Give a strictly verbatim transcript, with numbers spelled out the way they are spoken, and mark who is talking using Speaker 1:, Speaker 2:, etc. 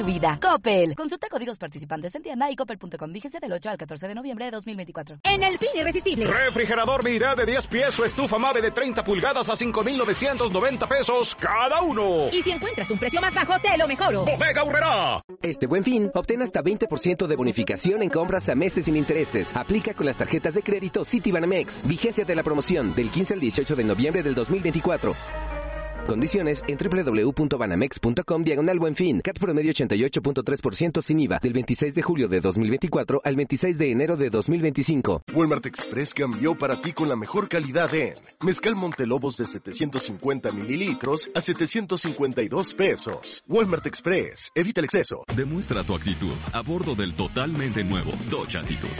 Speaker 1: Vida. Coppel. Consulta códigos participantes en tienda y coppel punto com. Vigencia del ocho al catorce de noviembre de dos mil veinticuatro.
Speaker 2: En El Fin Irresistible.
Speaker 3: Refrigerador Mira de diez pies o estufa Mave de treinta pulgadas a cinco mil novecientos noventa pesos cada uno.
Speaker 2: Y si encuentras un precio más bajo, te lo mejoro.
Speaker 3: Bodega Aurrerá.
Speaker 4: Este Buen Fin, obtén hasta veinte por ciento de bonificación en compras a meses sin intereses. Aplica con las tarjetas de crédito Citibanamex. Vigencia de la promoción del quince al dieciocho de noviembre del dos mil veinticuatro. Condiciones en doble u doble u doble u punto banamex punto com diagonal Buen Fin. C A T promedio ochenta y ocho punto tres por ciento sin I V A del veintiséis de julio de dos mil veinticuatro al veintiséis de enero de dos mil veinticinco.
Speaker 5: Walmart Express cambió para ti con la mejor calidad en mezcal Montelobos de setecientos cincuenta mililitros a setecientos cincuenta y dos pesos. Walmart Express, evita el exceso.
Speaker 6: Demuestra tu actitud a bordo del totalmente nuevo Dodge Attitude.